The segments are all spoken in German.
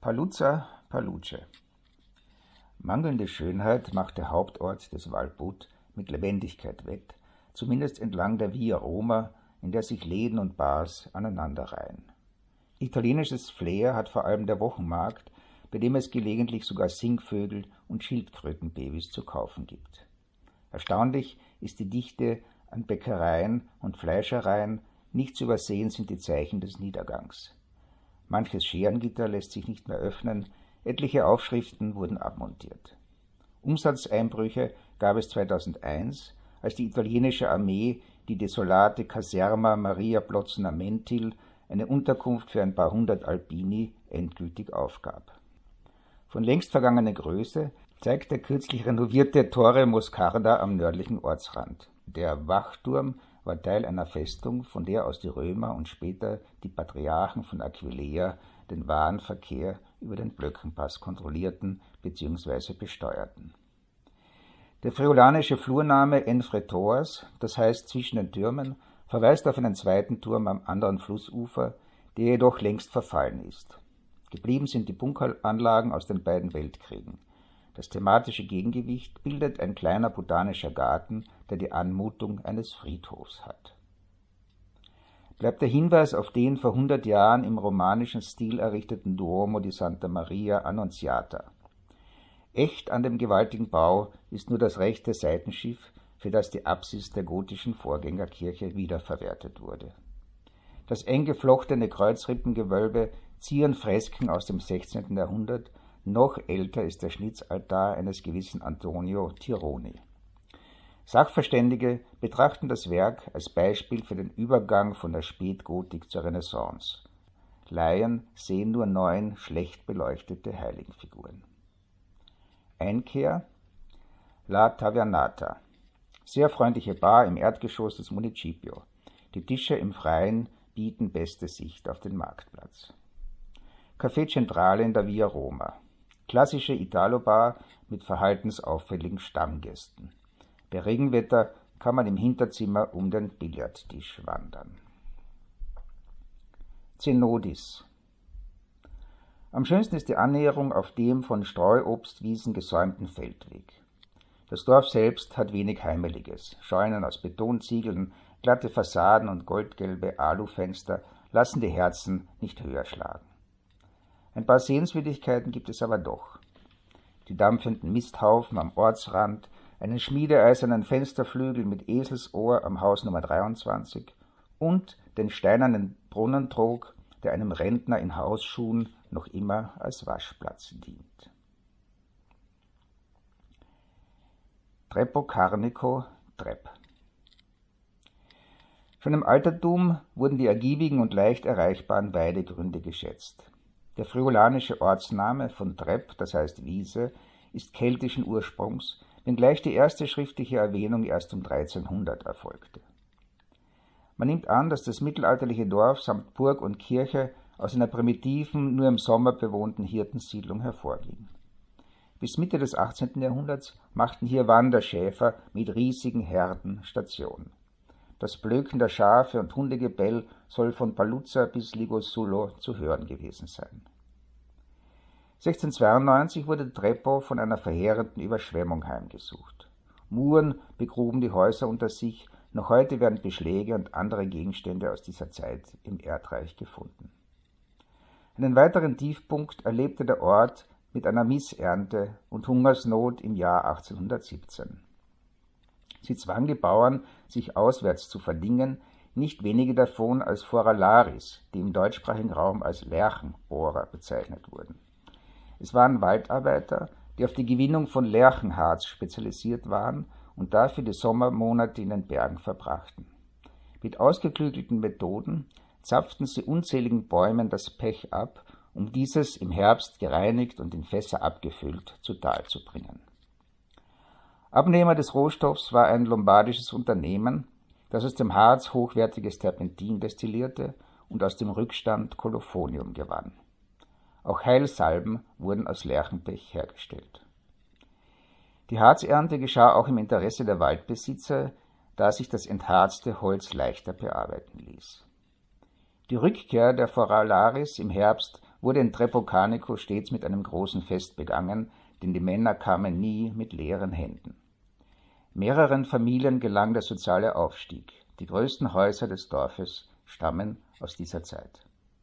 Paluzza, Paluce. Mangelnde Schönheit macht der Hauptort des Walput mit Lebendigkeit wett, zumindest entlang der Via Roma, in der sich Läden und Bars aneinanderreihen. Italienisches Flair hat vor allem der Wochenmarkt, bei dem es gelegentlich sogar Singvögel und Schildkrötenbabys zu kaufen gibt. Erstaunlich ist die Dichte an Bäckereien und Fleischereien, nicht zu übersehen sind die Zeichen des Niedergangs. Manches Scherengitter lässt sich nicht mehr öffnen, etliche Aufschriften wurden abmontiert. Umsatzeinbrüche gab es 2001, als die italienische Armee die desolate Caserma Maria Plotzna Mentil, eine Unterkunft für ein paar hundert Alpini, endgültig aufgab. Von längst vergangener Größe zeigt der kürzlich renovierte Torre Moscarda am nördlichen Ortsrand. Der Wachturm war Teil einer Festung, von der aus die Römer und später die Patriarchen von Aquileia den Warenverkehr über den Blöckenpass kontrollierten bzw. besteuerten. Der friulanische Flurname Enfretors, das heißt zwischen den Türmen, verweist auf einen zweiten Turm am anderen Flussufer, der jedoch längst verfallen ist. Geblieben sind die Bunkeranlagen aus den beiden Weltkriegen. Das thematische Gegengewicht bildet ein kleiner botanischer Garten, der die Anmutung eines Friedhofs hat. Bleibt der Hinweis auf den vor 100 Jahren im romanischen Stil errichteten Duomo di Santa Maria Annunziata. Echt an dem gewaltigen Bau ist nur das rechte Seitenschiff, für das die Apsis der gotischen Vorgängerkirche wiederverwertet wurde. Das eng geflochtene Kreuzrippengewölbe zieren Fresken aus dem 16. Jahrhundert, noch älter ist der Schnitzaltar eines gewissen Antonio Tironi. Sachverständige betrachten das Werk als Beispiel für den Übergang von der Spätgotik zur Renaissance. Laien sehen nur 9 schlecht beleuchtete Heiligenfiguren. Einkehr: La Tavernata. Sehr freundliche Bar im Erdgeschoss des Municipio. Die Tische im Freien bieten beste Sicht auf den Marktplatz. Café Centrale in der Via Roma. Klassische Italo-Bar mit verhaltensauffälligen Stammgästen. Bei Regenwetter kann man im Hinterzimmer um den Billardtisch wandern. Zenodis. Am schönsten ist die Annäherung auf dem von Streuobstwiesen gesäumten Feldweg. Das Dorf selbst hat wenig Heimeliges. Scheunen aus Betonziegeln, glatte Fassaden und goldgelbe Alufenster lassen die Herzen nicht höher schlagen. Ein paar Sehenswürdigkeiten gibt es aber doch. Die dampfenden Misthaufen am Ortsrand, einen schmiedeeisernen Fensterflügel mit Eselsohr am Haus Nummer 23 und den steinernen Brunnentrog, der einem Rentner in Hausschuhen noch immer als Waschplatz dient. Treppo Carnico, Trepp. Schon im Altertum wurden die ergiebigen und leicht erreichbaren Weidegründe geschätzt. Der friulanische Ortsname von Trepp, das heißt Wiese, ist keltischen Ursprungs, wenngleich die erste schriftliche Erwähnung erst um 1300 erfolgte. Man nimmt an, dass das mittelalterliche Dorf samt Burg und Kirche aus einer primitiven, nur im Sommer bewohnten Hirtensiedlung hervorging. Bis Mitte des 18. Jahrhunderts machten hier Wanderschäfer mit riesigen Herden Station. Das Blöken der Schafe und Hundegebell soll von Paluzza bis Ligossullo zu hören gewesen sein. 1692 wurde Treppo von einer verheerenden Überschwemmung heimgesucht. Muren begruben die Häuser unter sich, noch heute werden Beschläge und andere Gegenstände aus dieser Zeit im Erdreich gefunden. Einen weiteren Tiefpunkt erlebte der Ort mit einer Missernte und Hungersnot im Jahr 1817. Sie zwang die Bauern, sich auswärts zu verdingen, nicht wenige davon als Foralaris, die im deutschsprachigen Raum als Lerchenbohrer bezeichnet wurden. Es waren Waldarbeiter, die auf die Gewinnung von Lärchenharz spezialisiert waren und dafür die Sommermonate in den Bergen verbrachten. Mit ausgeklügelten Methoden zapften sie unzähligen Bäumen das Pech ab, um dieses im Herbst gereinigt und in Fässer abgefüllt zu Tal zu bringen. Abnehmer des Rohstoffs war ein lombardisches Unternehmen, das aus dem Harz hochwertiges Terpentin destillierte und aus dem Rückstand Kolophonium gewann. Auch Heilsalben wurden aus Lärchenpech hergestellt. Die Harzernte geschah auch im Interesse der Waldbesitzer, da sich das entharzte Holz leichter bearbeiten ließ. Die Rückkehr der Foralaris im Herbst wurde in Trepokanico stets mit einem großen Fest begangen, denn die Männer kamen nie mit leeren Händen. Mehreren Familien gelang der soziale Aufstieg. Die größten Häuser des Dorfes stammen aus dieser Zeit.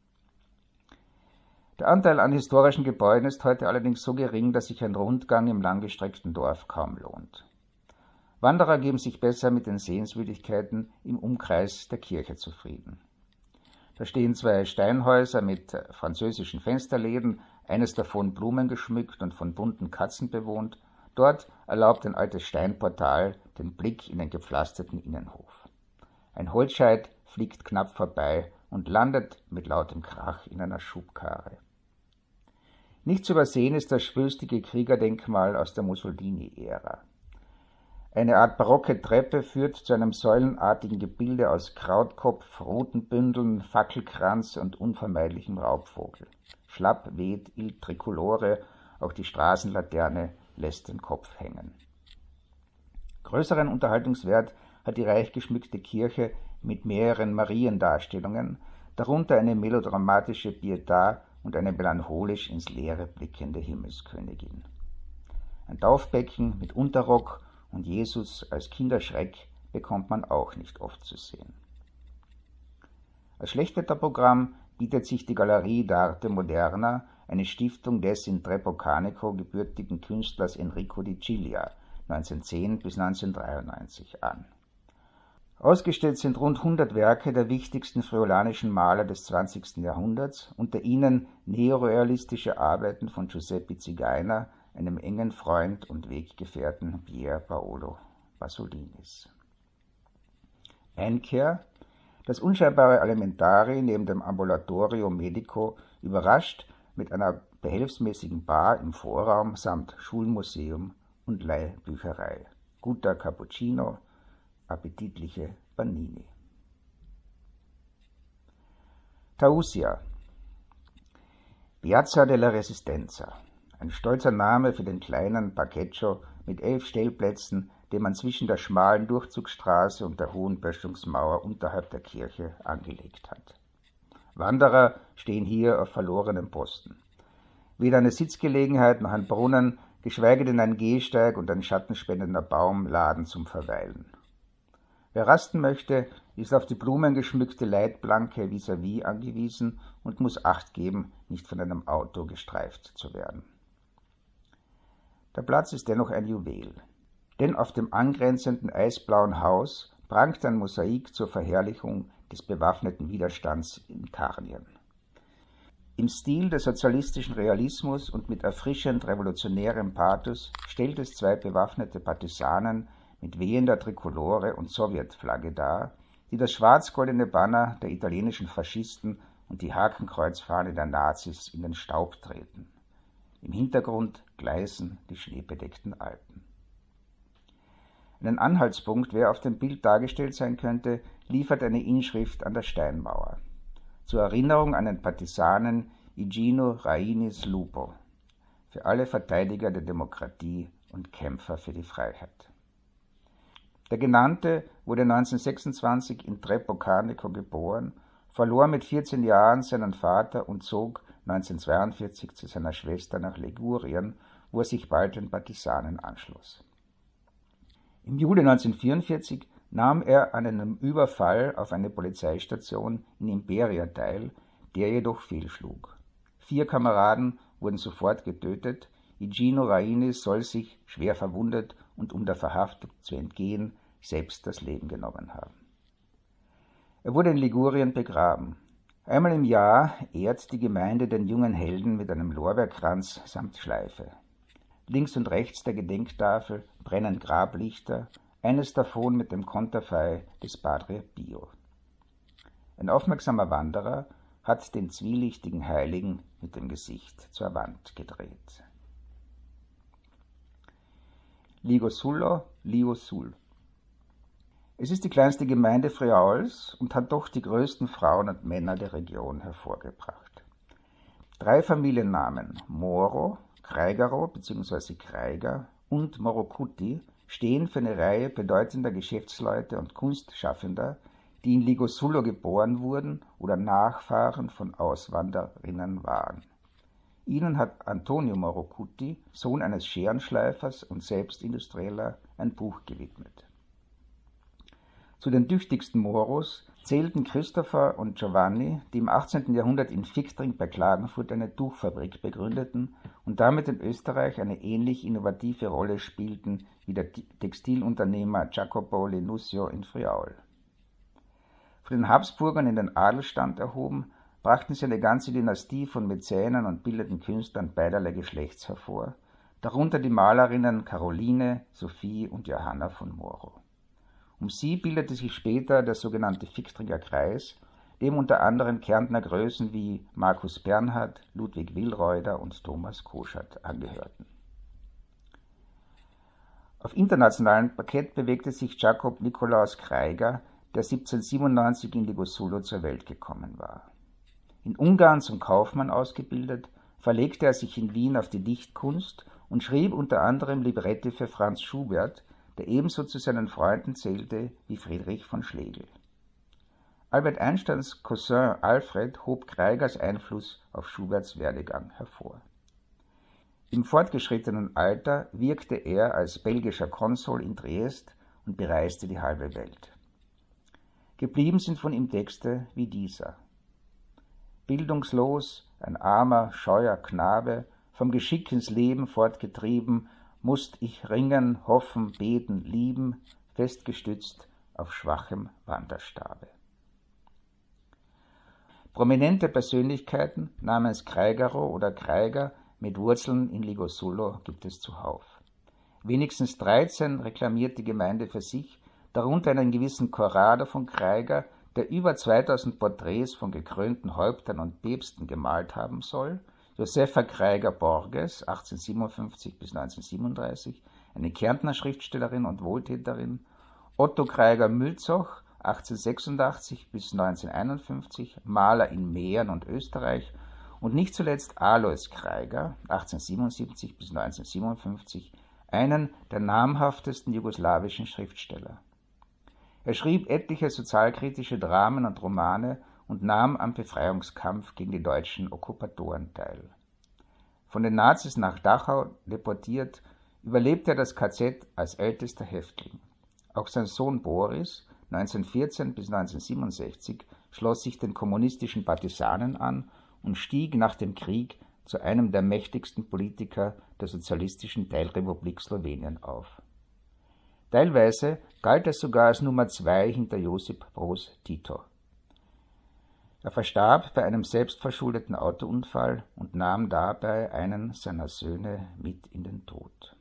Der Anteil an historischen Gebäuden ist heute allerdings so gering, dass sich ein Rundgang im langgestreckten Dorf kaum lohnt. Wanderer geben sich besser mit den Sehenswürdigkeiten im Umkreis der Kirche zufrieden. Da stehen 2 Steinhäuser mit französischen Fensterläden, eines davon blumengeschmückt und von bunten Katzen bewohnt. Dort erlaubt ein altes Steinportal den Blick in den gepflasterten Innenhof. Ein Holzscheit fliegt knapp vorbei und landet mit lautem Krach in einer Schubkarre. Nicht zu übersehen ist das schwülstige Kriegerdenkmal aus der Mussolini-Ära. Eine Art barocke Treppe führt zu einem säulenartigen Gebilde aus Krautkopf, roten Bündeln, Fackelkranz und unvermeidlichem Raubvogel. Schlapp weht Il Tricolore, auch die Straßenlaterne lässt den Kopf hängen. Größeren Unterhaltungswert hat die reich geschmückte Kirche mit mehreren Mariendarstellungen, darunter eine melodramatische Pietà und eine melancholisch ins Leere blickende Himmelskönigin. Ein Taufbecken mit Unterrock und Jesus als Kinderschreck bekommt man auch nicht oft zu sehen. Als Schlechtwetterprogramm bietet sich die Galerie d'Arte Moderna, eine Stiftung des in Trepokanico gebürtigen Künstlers Enrico di Ciglia, 1910 bis 1993 an. Ausgestellt sind rund 100 Werke der wichtigsten friolanischen Maler des 20. Jahrhunderts, unter ihnen neorealistische Arbeiten von Giuseppe Zigainer, einem engen Freund und Weggefährten Pier Paolo Basolinis. Einkehr, das unscheinbare Alimentari neben dem Ambulatorio Medico, überrascht mit einer behelfsmäßigen Bar im Vorraum samt Schulmuseum und Leihbücherei. Guter Cappuccino, appetitliche Panini. Tausia, Piazza della Resistenza, ein stolzer Name für den kleinen Parcheggio mit 11 Stellplätzen, den man zwischen der schmalen Durchzugsstraße und der hohen Böschungsmauer unterhalb der Kirche angelegt hat. Wanderer stehen hier auf verlorenem Posten. Weder eine Sitzgelegenheit noch ein Brunnen, geschweige denn ein Gehsteig und ein schattenspendender Baum laden zum Verweilen. Wer rasten möchte, ist auf die blumengeschmückte Leitplanke vis-à-vis angewiesen und muss Acht geben, nicht von einem Auto gestreift zu werden. Der Platz ist dennoch ein Juwel, denn auf dem angrenzenden eisblauen Haus prangt ein Mosaik zur Verherrlichung des bewaffneten Widerstands in Karnien. Im Stil des sozialistischen Realismus und mit erfrischend revolutionärem Pathos stellt es 2 bewaffnete Partisanen mit wehender Trikolore und Sowjetflagge dar, die das schwarz-goldene Banner der italienischen Faschisten und die Hakenkreuzfahne der Nazis in den Staub treten. Im Hintergrund gleißen die schneebedeckten Alpen. Einen Anhaltspunkt, wer auf dem Bild dargestellt sein könnte, liefert eine Inschrift an der Steinmauer. Zur Erinnerung an den Partisanen Igino Rainis Lupo, für alle Verteidiger der Demokratie und Kämpfer für die Freiheit. Der Genannte wurde 1926 in Trepokanico geboren, verlor mit 14 Jahren seinen Vater und zog 1942 zu seiner Schwester nach Ligurien, wo er sich bald den Partisanen anschloss. Im Juli 1944 nahm er an einem Überfall auf eine Polizeistation in Imperia teil, der jedoch fehlschlug. 4 Kameraden wurden sofort getötet, Igino Rainis soll sich, schwer verwundet und um der Verhaftung zu entgehen, selbst das Leben genommen haben. Er wurde in Ligurien begraben. Einmal im Jahr ehrt die Gemeinde den jungen Helden mit einem Lorbeerkranz samt Schleife. Links und rechts der Gedenktafel brennen Grablichter, eines davon mit dem Konterfei des Padre Pio. Ein aufmerksamer Wanderer hat den zwielichtigen Heiligen mit dem Gesicht zur Wand gedreht. Ligosullo, Liosul. Es ist die kleinste Gemeinde Friauls und hat doch die größten Frauen und Männer der Region hervorgebracht. 3 Familiennamen, Moro, Kreigaro bzw. Kreiger und Morocuti, stehen für eine Reihe bedeutender Geschäftsleute und Kunstschaffender, die in Ligosullo geboren wurden oder Nachfahren von Auswanderinnen waren. Ihnen hat Antonio Morocuti, Sohn eines Scherenschleifers und selbst Industrieller, ein Buch gewidmet. Zu den tüchtigsten Moros zählten Christopher und Giovanni, die im 18. Jahrhundert in Viktring bei Klagenfurt eine Tuchfabrik begründeten und damit in Österreich eine ähnlich innovative Rolle spielten wie der Textilunternehmer Jacopo Lenuzzio in Friaul. Von den Habsburgern in den Adelstand erhoben, brachten sie eine ganze Dynastie von Mäzenen und bildenden Künstlern beiderlei Geschlechts hervor, darunter die Malerinnen Caroline, Sophie und Johanna von Moro. Um sie bildete sich später der sogenannte Viktringer Kreis, dem unter anderem Kärntner Größen wie Markus Bernhard, Ludwig Willreuder und Thomas Koschert angehörten. Auf internationalem Parkett bewegte sich Jakob Nikolaus Kraiger, der 1797 in Ligosullo zur Welt gekommen war. In Ungarn zum Kaufmann ausgebildet, verlegte er sich in Wien auf die Dichtkunst und schrieb unter anderem Librette für Franz Schubert, der ebenso zu seinen Freunden zählte wie Friedrich von Schlegel. Albert Einsteins Cousin Alfred hob Kraigers Einfluss auf Schuberts Werdegang hervor. Im fortgeschrittenen Alter wirkte er als belgischer Konsul in Triest und bereiste die halbe Welt. Geblieben sind von ihm Texte wie dieser: Bildungslos, ein armer, scheuer Knabe, vom Geschick ins Leben fortgetrieben, musst ich ringen, hoffen, beten, lieben, festgestützt auf schwachem Wanderstabe. Prominente Persönlichkeiten namens Kraigero oder Kraiger mit Wurzeln in Ligosullo gibt es zuhauf. Wenigstens 13 reklamiert die Gemeinde für sich, darunter einen gewissen Corrado von Kraiger, der über 2000 Porträts von gekrönten Häuptern und Päpsten gemalt haben soll, Josefa Kraiger Borges, 1857 bis 1937, eine Kärntner Schriftstellerin und Wohltäterin, Otto Kraiger Mülzoch, 1886 bis 1951, Maler in Mähren und Österreich, und nicht zuletzt Alois Kraiger, 1877 bis 1957, einen der namhaftesten jugoslawischen Schriftsteller. Er schrieb etliche sozialkritische Dramen und Romane und nahm am Befreiungskampf gegen die deutschen Okkupatoren teil. Von den Nazis nach Dachau deportiert, überlebte er das KZ als ältester Häftling. Auch sein Sohn Boris, 1914 bis 1967, schloss sich den kommunistischen Partisanen an und stieg nach dem Krieg zu einem der mächtigsten Politiker der sozialistischen Teilrepublik Slowenien auf. Teilweise galt er sogar als Nummer 2 hinter Josip Broz Tito. Er verstarb bei einem selbstverschuldeten Autounfall und nahm dabei einen seiner Söhne mit in den Tod.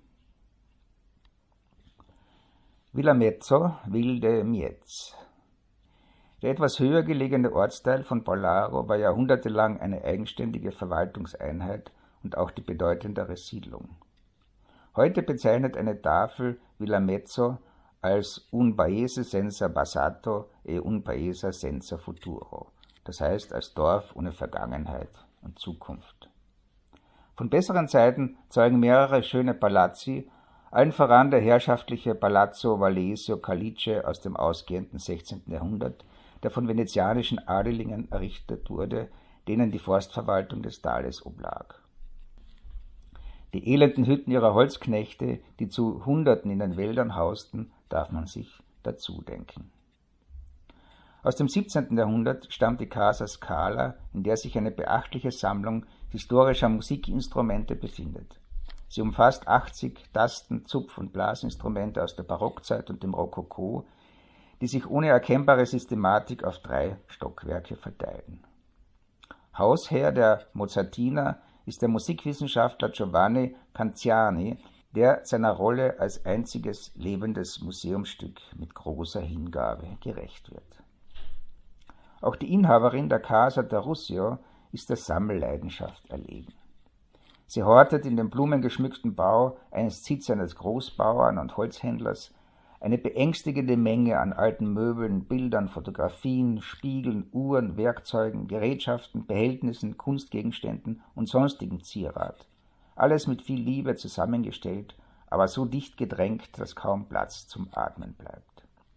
Villamezzo, Vil de Miez. Der etwas höher gelegene Ortsteil von Paularo war jahrhundertelang eine eigenständige Verwaltungseinheit und auch die bedeutendere Siedlung. Heute bezeichnet eine Tafel Villamezzo als un paese senza passato e un paese senza futuro, das heißt als Dorf ohne Vergangenheit und Zukunft. Von besseren Zeiten zeugen mehrere schöne Palazzi, allen voran der herrschaftliche Palazzo Valesio Calice aus dem ausgehenden 16. Jahrhundert, der von venezianischen Adelingen errichtet wurde, denen die Forstverwaltung des Tales oblag. Die elenden Hütten ihrer Holzknechte, die zu Hunderten in den Wäldern hausten, darf man sich dazu denken. Aus dem 17. Jahrhundert stammt die Casa Scala, in der sich eine beachtliche Sammlung historischer Musikinstrumente befindet. Sie umfasst 80 Tasten-, Zupf- und Blasinstrumente aus der Barockzeit und dem Rokoko, die sich ohne erkennbare Systematik auf 3 Stockwerke verteilen. Hausherr der Mozartiner ist der Musikwissenschaftler Giovanni Canziani, der seiner Rolle als einziges lebendes Museumsstück mit großer Hingabe gerecht wird. Auch die Inhaberin der Casa da Russio ist der Sammelleidenschaft erlegen. Sie hortet in dem blumengeschmückten Bau eines Sitz eines Großbauern und Holzhändlers eine beängstigende Menge an alten Möbeln, Bildern, Fotografien, Spiegeln, Uhren, Werkzeugen, Gerätschaften, Behältnissen, Kunstgegenständen und sonstigem Zierat. Alles mit viel Liebe zusammengestellt, aber so dicht gedrängt, dass kaum Platz zum Atmen bleibt.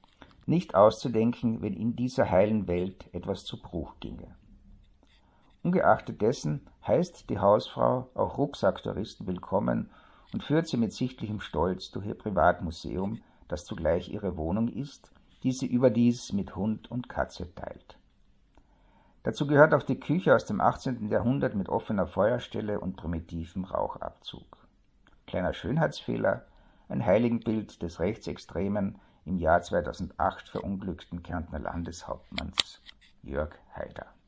nicht auszudenken, wenn in dieser heilen Welt etwas zu Bruch ginge. Ungeachtet dessen heißt die Hausfrau auch Rucksacktouristen willkommen und führt sie mit sichtlichem Stolz durch ihr Privatmuseum, das zugleich ihre Wohnung ist, die sie überdies mit Hund und Katze teilt. Dazu gehört auch die Küche aus dem 18. Jahrhundert mit offener Feuerstelle und primitivem Rauchabzug. Kleiner Schönheitsfehler, ein Heiligenbild des rechtsextremen, im Jahr 2008 verunglückten Kärntner Landeshauptmanns Jörg Haider.